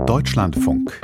Deutschlandfunk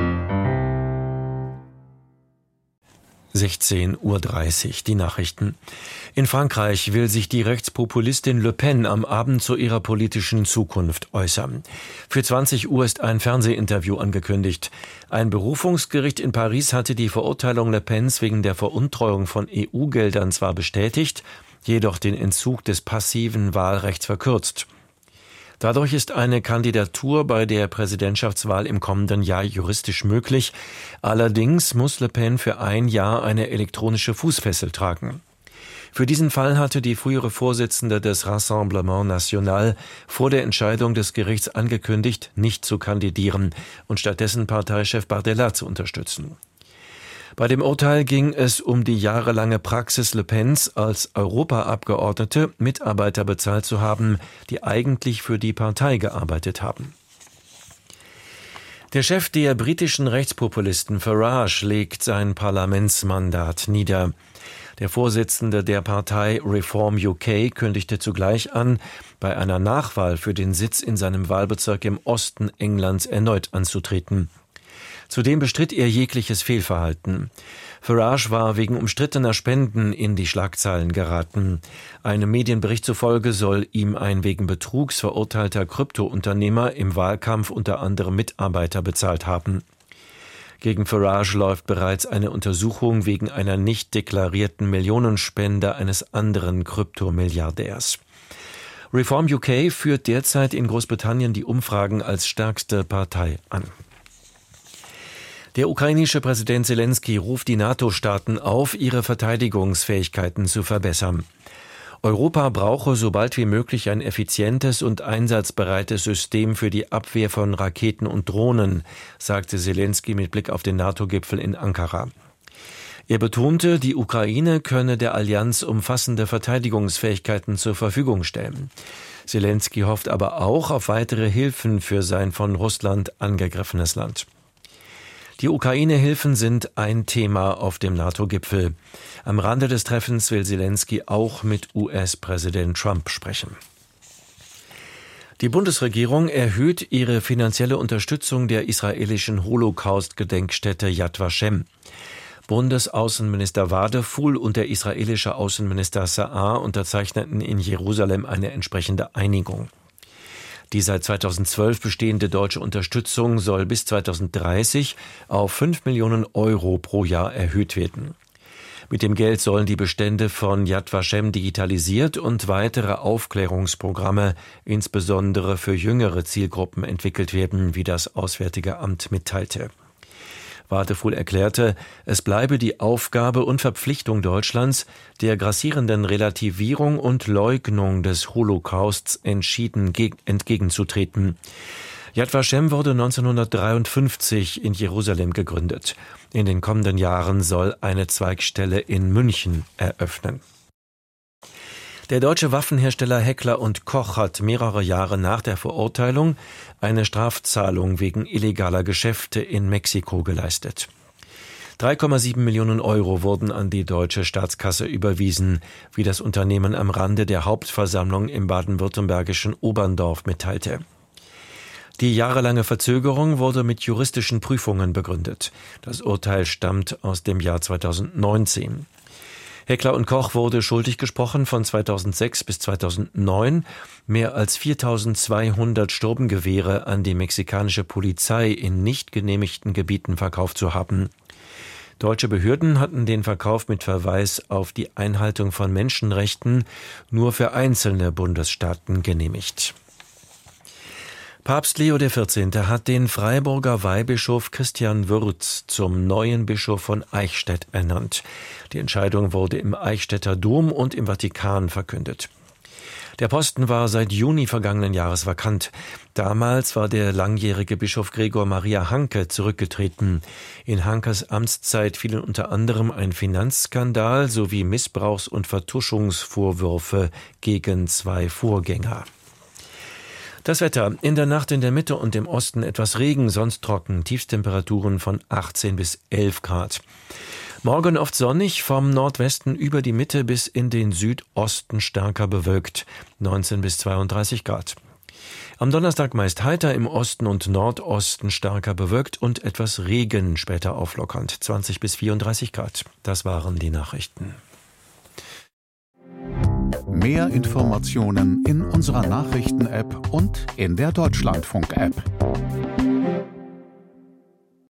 16:30 Uhr, die Nachrichten. In Frankreich will sich die Rechtspopulistin Le Pen am Abend zu ihrer politischen Zukunft äußern. Für 20 Uhr ist ein Fernsehinterview angekündigt. Ein Berufungsgericht in Paris hatte die Verurteilung Le Pens wegen der Veruntreuung von EU-Geldern zwar bestätigt, jedoch den Entzug des passiven Wahlrechts verkürzt. Dadurch ist eine Kandidatur bei der Präsidentschaftswahl im kommenden Jahr juristisch möglich. Allerdings muss Le Pen für ein Jahr eine elektronische Fußfessel tragen. Für diesen Fall hatte die frühere Vorsitzende des Rassemblement National vor der Entscheidung des Gerichts angekündigt, nicht zu kandidieren und stattdessen Parteichef Bardella zu unterstützen. Bei dem Urteil ging es um die jahrelange Praxis Le Pens, als Europaabgeordnete Mitarbeiter bezahlt zu haben, die eigentlich für die Partei gearbeitet haben. Der Chef der britischen Rechtspopulisten Farage legt sein Parlamentsmandat nieder. Der Vorsitzende der Partei Reform UK kündigte zugleich an, bei einer Nachwahl für den Sitz in seinem Wahlbezirk im Osten Englands erneut anzutreten. Zudem bestritt er jegliches Fehlverhalten. Farage war wegen umstrittener Spenden in die Schlagzeilen geraten. Einem Medienbericht zufolge soll ihm ein wegen Betrugs verurteilter Kryptounternehmer im Wahlkampf unter anderem Mitarbeiter bezahlt haben. Gegen Farage läuft bereits eine Untersuchung wegen einer nicht deklarierten Millionenspende eines anderen Kryptomilliardärs. Reform UK führt derzeit in Großbritannien die Umfragen als stärkste Partei an. Der ukrainische Präsident Selenskyj ruft die NATO-Staaten auf, ihre Verteidigungsfähigkeiten zu verbessern. Europa brauche so bald wie möglich ein effizientes und einsatzbereites System für die Abwehr von Raketen und Drohnen, sagte Selenskyj mit Blick auf den NATO-Gipfel in Ankara. Er betonte, die Ukraine könne der Allianz umfassende Verteidigungsfähigkeiten zur Verfügung stellen. Selenskyj hofft aber auch auf weitere Hilfen für sein von Russland angegriffenes Land. Die Ukraine-Hilfen sind ein Thema auf dem NATO-Gipfel. Am Rande des Treffens will Selenskyj auch mit US-Präsident Trump sprechen. Die Bundesregierung erhöht ihre finanzielle Unterstützung der israelischen Holocaust-Gedenkstätte Yad Vashem. Bundesaußenminister Wadefuhl und der israelische Außenminister Sa'ar unterzeichneten in Jerusalem eine entsprechende Einigung. Die seit 2012 bestehende deutsche Unterstützung soll bis 2030 auf 5 Millionen Euro pro Jahr erhöht werden. Mit dem Geld sollen die Bestände von Yad Vashem digitalisiert und weitere Aufklärungsprogramme, insbesondere für jüngere Zielgruppen, entwickelt werden, wie das Auswärtige Amt mitteilte. Wadefuhl erklärte, es bleibe die Aufgabe und Verpflichtung Deutschlands, der grassierenden Relativierung und Leugnung des Holocausts entschieden entgegenzutreten. Yad Vashem wurde 1953 in Jerusalem gegründet. In den kommenden Jahren soll eine Zweigstelle in München eröffnen. Der deutsche Waffenhersteller Heckler & Koch hat mehrere Jahre nach der Verurteilung eine Strafzahlung wegen illegaler Geschäfte in Mexiko geleistet. 3,7 Millionen Euro wurden an die deutsche Staatskasse überwiesen, wie das Unternehmen am Rande der Hauptversammlung im baden-württembergischen Oberndorf mitteilte. Die jahrelange Verzögerung wurde mit juristischen Prüfungen begründet. Das Urteil stammt aus dem Jahr 2019. Heckler & Koch wurde schuldig gesprochen, von 2006 bis 2009 mehr als 4.200 Sturmgewehre an die mexikanische Polizei in nicht genehmigten Gebieten verkauft zu haben. Deutsche Behörden hatten den Verkauf mit Verweis auf die Einhaltung von Menschenrechten nur für einzelne Bundesstaaten genehmigt. Papst Leo XIV. Hat den Freiburger Weihbischof Christian Würz zum neuen Bischof von Eichstätt ernannt. Die Entscheidung wurde im Eichstätter Dom und im Vatikan verkündet. Der Posten war seit Juni vergangenen Jahres vakant. Damals war der langjährige Bischof Gregor Maria Hanke zurückgetreten. In Hankes Amtszeit fielen unter anderem ein Finanzskandal sowie Missbrauchs- und Vertuschungsvorwürfe gegen 2 Vorgänger. Das Wetter: in der Nacht in der Mitte und im Osten etwas Regen, sonst trocken, Tiefstemperaturen von 18 bis 11 Grad. Morgen oft sonnig, vom Nordwesten über die Mitte bis in den Südosten stärker bewölkt, 19 bis 32 Grad. Am Donnerstag meist heiter, im Osten und Nordosten stärker bewölkt und etwas Regen, später auflockernd. 20 bis 34 Grad. Das waren die Nachrichten. Mehr Informationen in unserer Nachrichten-App und in der Deutschlandfunk-App.